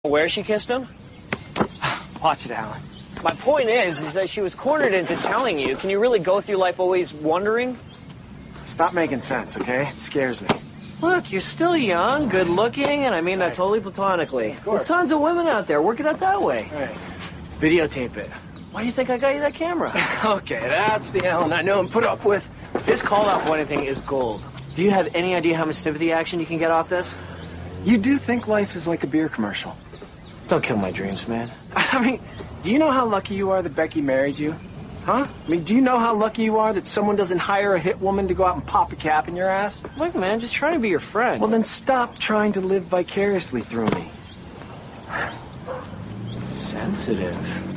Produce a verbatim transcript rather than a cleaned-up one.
Where she kissed him? Watch it, Alan. My point is, is that she was cornered into telling you. Can you really go through life always wondering? Stop making sense, okay? It scares me. Look, you're still young, good looking, and I mean that Right. totally platonically. Of course. There's tons of women out there. Work it out that way. Right. Videotape it. Why do you think I got you that camera? Okay, that's the Alan I know and put up with. This call-out point thing is gold. Do you have any idea how much sympathy action you can get off this? You do think life is like a beer commercial? Don't kill my dreams, man. I mean, do you know how lucky you are that Becky married you? Huh? I mean, do you know how lucky you are that someone doesn't hire a hit woman to go out and pop a cap in your ass? Look, man, I'm just trying to be your friend. Well, then stop trying to live vicariously through me. Sensitive.